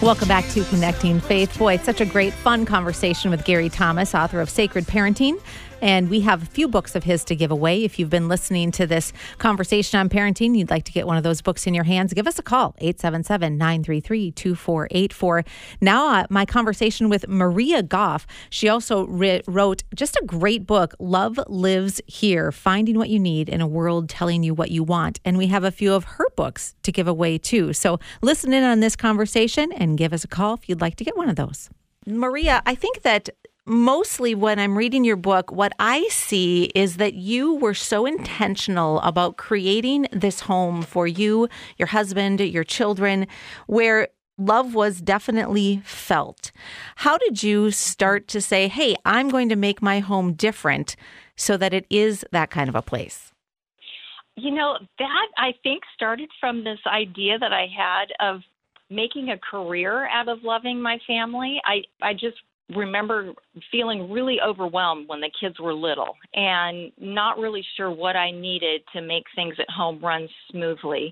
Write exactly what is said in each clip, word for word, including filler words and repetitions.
Welcome back to Connecting Faith. Boy, it's such a great, fun conversation with Gary Thomas, author of Sacred Parenting. And we have a few books of his to give away. If you've been listening to this conversation on parenting, you'd like to get one of those books in your hands, give us a call, eight seven seven, nine three three, two four eight four. Now, uh, my conversation with Maria Goff. She also re- wrote just a great book, Love Lives Here, Finding What You Need in a World Telling You What You Want. And we have a few of her books to give away, too. So listen in on this conversation and give us a call if you'd like to get one of those. Maria, I think that mostly when I'm reading your book, what I see is that you were so intentional about creating this home for you, your husband, your children, where love was definitely felt. How did you start to say, hey, I'm going to make my home different so that it is that kind of a place? You know, that I think started from this idea that I had of making a career out of loving my family. I, I just remember feeling really overwhelmed when the kids were little and not really sure what I needed to make things at home run smoothly.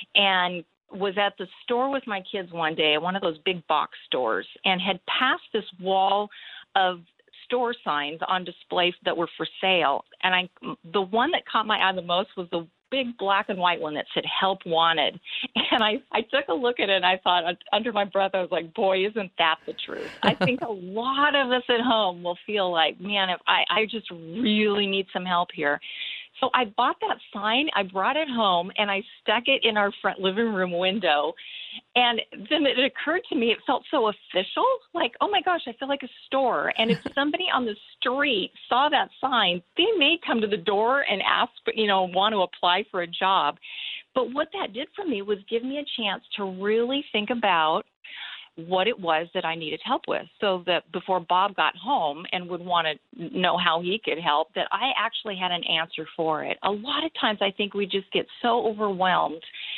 And was at the store with my kids one day, one of those big box stores, and had passed this wall of store signs on display that were for sale. And I, the one that caught my eye the most was the big black and white one that said help wanted. And I, I took a look at it and I thought under my breath, I was like, boy, isn't that the truth? I think a lot of us at home will feel like, man, if I, I just really need some help here. So I bought that sign, I brought it home, and I stuck it in our front living room window. And then it occurred to me, it felt so official, like, oh my gosh, I feel like a store. And if somebody on the street saw that sign, they may come to the door and ask, you know, want to apply for a job. But what that did for me was give me a chance to really think about what it was that I needed help with, so that before Bob got home and would want to know how he could help, that I actually had an answer for it. A lot of times I think we just get so overwhelmed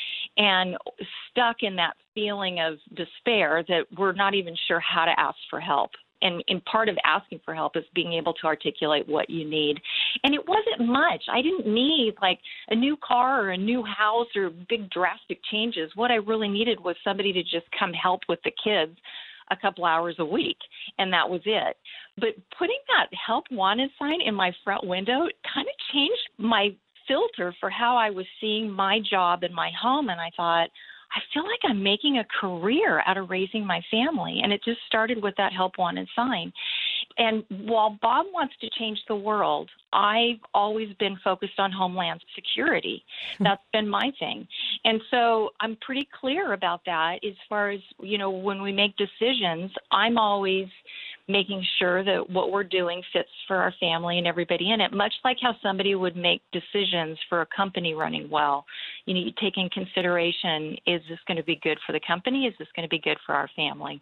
and stuck in that feeling of despair that we're not even sure how to ask for help. And, and part of asking for help is being able to articulate what you need. And it wasn't much. I didn't need like a new car or a new house or big drastic changes. What I really needed was somebody to just come help with the kids a couple hours a week, and that was it. But putting that help wanted sign in my front window kind of changed my filter for how I was seeing my job and my home. And I thought, I feel like I'm making a career out of raising my family. And it just started with that help wanted sign. And while Bob wants to change the world, I've always been focused on homeland security. That's been my thing. And so I'm pretty clear about that as far as, you know, when we make decisions, I'm always making sure that what we're doing fits for our family and everybody in it, much like how somebody would make decisions for a company running well. You know, you take in consideration, is this going to be good for the company? Is this going to be good for our family?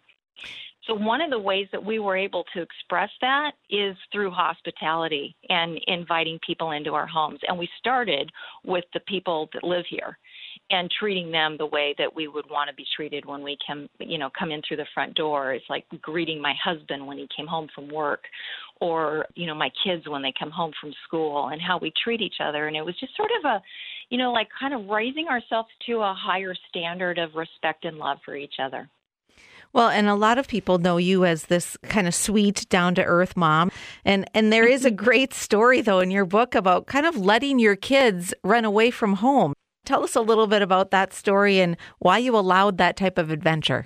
So one of the ways that we were able to express that is through hospitality and inviting people into our homes. And we started with the people that live here and treating them the way that we would want to be treated when we come, you know, come in through the front door. It's like greeting my husband when he came home from work, or, you know, my kids when they come home from school, and how we treat each other. And it was just sort of a, you know, like kind of raising ourselves to a higher standard of respect and love for each other. Well, and a lot of people know you as this kind of sweet, down-to-earth mom. And and there is a great story, though, in your book about kind of letting your kids run away from home. Tell us a little bit about that story and why you allowed that type of adventure.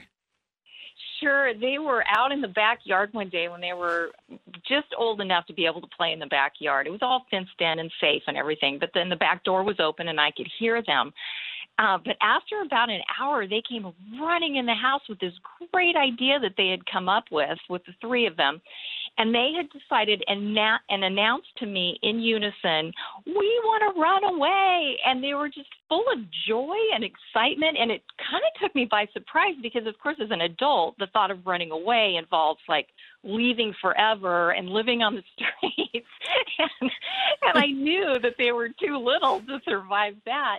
Sure. They were out in the backyard one day when they were just old enough to be able to play in the backyard. It was all fenced in and safe and everything, but then the back door was open and I could hear them. Uh, but after about an hour, they came running in the house with this great idea that they had come up with, with the three of them. And they had decided and, na- and announced to me in unison, we want to run away. And they were just full of joy and excitement. And it kind of took me by surprise because, of course, as an adult, the thought of running away involves like leaving forever and living on the streets. and, and I knew that they were too little to survive that.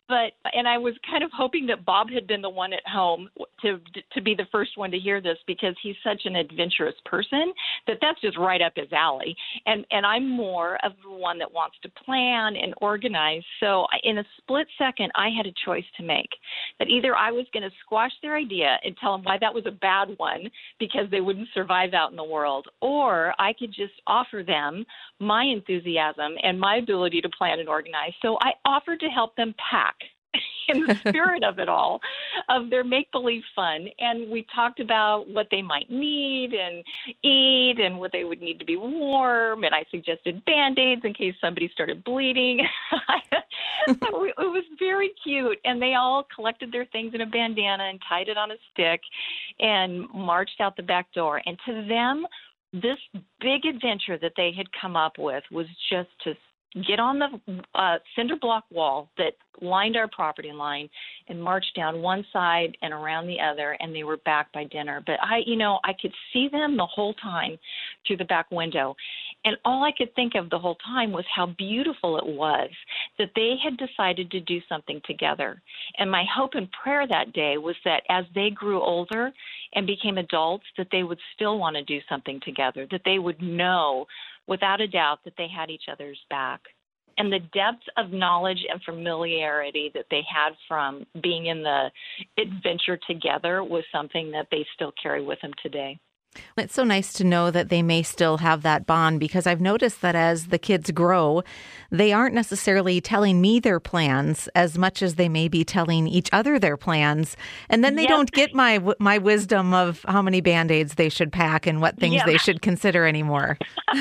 But, and I was kind of hoping that Bob had been the one at home to to be the first one to hear this, because he's such an adventurous person that that's just right up his alley. And and I'm more of the one that wants to plan and organize. So in a split second, I had a choice to make, that either I was going to squash their idea and tell them why that was a bad one because they wouldn't survive out in the world, or I could just offer them my enthusiasm and my ability to plan and organize. So I offered to help them pack in the spirit of it all, of their make-believe fun. And we talked about what they might need and eat and what they would need to be warm. And I suggested Band-Aids in case somebody started bleeding. It was very cute. And they all collected their things in a bandana and tied it on a stick and marched out the back door. And to them, this big adventure that they had come up with was just to get on the uh, cinder block wall that lined our property line and march down one side and around the other, and they were back by dinner. But I, you know, I could see them the whole time through the back window. And all I could think of the whole time was how beautiful it was that they had decided to do something together. And my hope and prayer that day was that as they grew older and became adults, that they would still want to do something together, that they would know without a doubt that they had each other's back. And the depth of knowledge and familiarity that they had from being in the adventure together was something that they still carry with them today. It's so nice to know that they may still have that bond, because I've noticed that as the kids grow, they aren't necessarily telling me their plans as much as they may be telling each other their plans. And then they Yep. don't get my my wisdom of how many Band-Aids they should pack and what things Yep. they should consider anymore.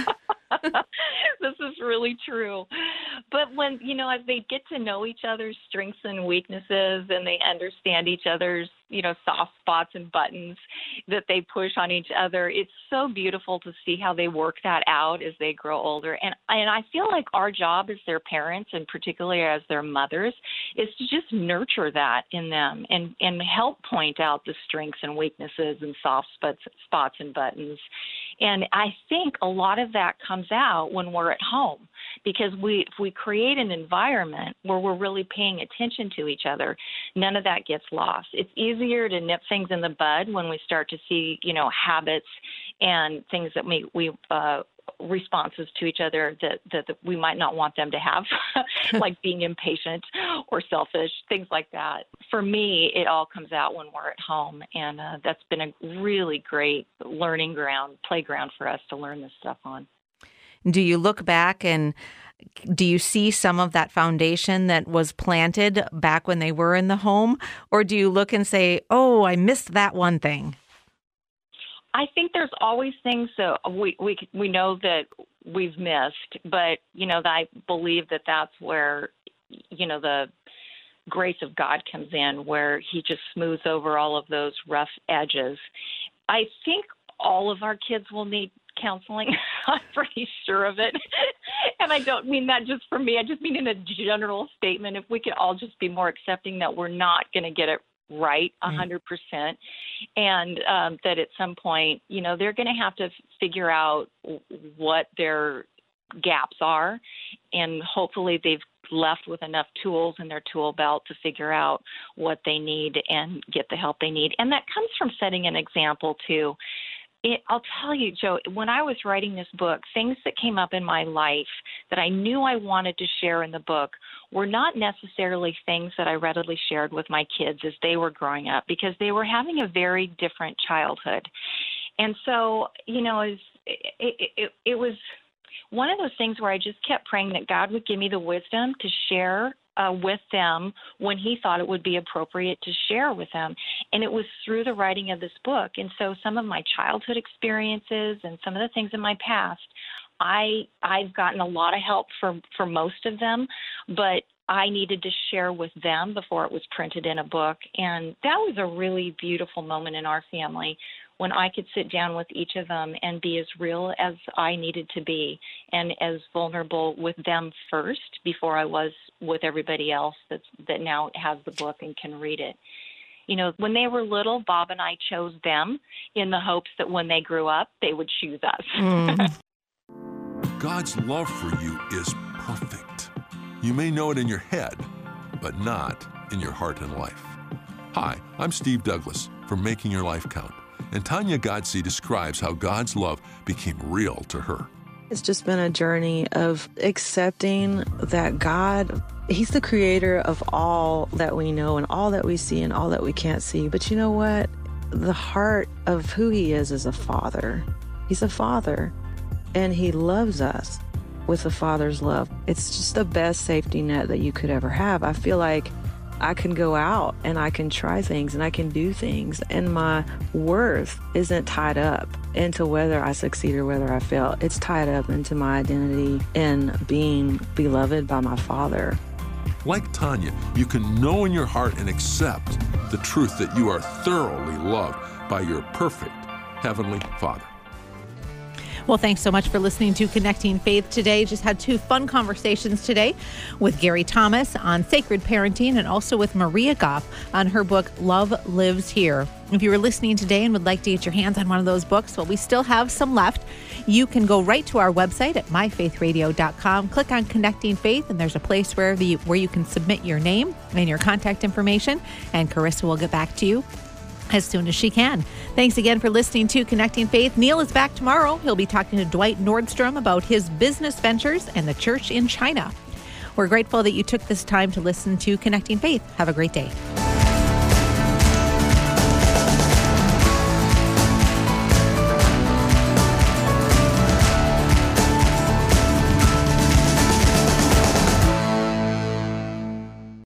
This is really true. But when, you know, as they get to know each other's strengths and weaknesses, and they understand each other's, you know, soft spots and buttons that they push on each other, it's so beautiful to see how they work that out as they grow older. And, and I feel like our job as their parents, and particularly as their mothers, is to just nurture that in them and, and help point out the strengths and weaknesses and soft spots, spots and buttons. And I think a lot of that comes out when we're at home, because we, if we create an environment where we're really paying attention to each other, none of that gets lost. It's easier to nip things in the bud when we start to see, you know, habits and things that we, we uh, responses to each other that, that, that we might not want them to have, like being impatient or selfish, things like that. For me, it all comes out when we're at home, and uh, that's been a really great learning ground, playground for us to learn this stuff on. Do you look back and do you see some of that foundation that was planted back when they were in the home? Or do you look and say, oh, I missed that one thing? I think there's always things that we, we, we know that we've missed, but, you know, I believe that that's where, you know, the grace of God comes in, where he just smooths over all of those rough edges. I think all of our kids will need counseling. I'm pretty sure of it. And I don't mean that just for me. I just mean in a general statement. If we could all just be more accepting that we're not going to get it right a hundred percent, and um, that at some point, you know, they're going to have to figure out what their gaps are, and hopefully they've left with enough tools in their tool belt to figure out what they need and get the help they need. And that comes from setting an example too. It, I'll tell you, Joe, when I was writing this book, things that came up in my life that I knew I wanted to share in the book were not necessarily things that I readily shared with my kids as they were growing up, because they were having a very different childhood. And so, you know, it, it, it, it was one of those things where I just kept praying that God would give me the wisdom to share Uh, with them when he thought it would be appropriate to share with them. And it was through the writing of this book. And so some of my childhood experiences and some of the things in my past, I, I've gotten a lot of help for, for most of them, but I needed to share with them before it was printed in a book. And that was a really beautiful moment in our family, when I could sit down with each of them and be as real as I needed to be, and as vulnerable with them first before I was with everybody else that's, that now has the book and can read it. You know, when they were little, Bob and I chose them in the hopes that when they grew up, they would choose us. Mm. God's love for you is perfect. You may know it in your head, but not in your heart and life. Hi, I'm Steve Douglas from Making Your Life Count, and Tanya Godsey describes how God's love became real to her. It's just been a journey of accepting that God, He's the creator of all that we know and all that we see and all that we can't see. But you know what? The heart of who He is is a father. He's a father, and He loves us with a father's love. It's just the best safety net that you could ever have. I feel like I can go out and I can try things and I can do things, and my worth isn't tied up into whether I succeed or whether I fail. It's tied up into my identity in being beloved by my Father. Like Tanya, you can know in your heart and accept the truth that you are thoroughly loved by your perfect Heavenly Father. Well, thanks so much for listening to Connecting Faith today. Just had two fun conversations today with Gary Thomas on sacred parenting and also with Maria Goff on her book, Love Lives Here. If you were listening today and would like to get your hands on one of those books, well, we still have some left. You can go right to our website at my faith radio dot com, click on Connecting Faith, and there's a place where, the, where you can submit your name and your contact information, and Carissa will get back to you as soon as she can. Thanks again for listening to Connecting Faith. Neil is back tomorrow. He'll be talking to Dwight Nordstrom about his business ventures and the church in China. We're grateful that you took this time to listen to Connecting Faith. Have a great day.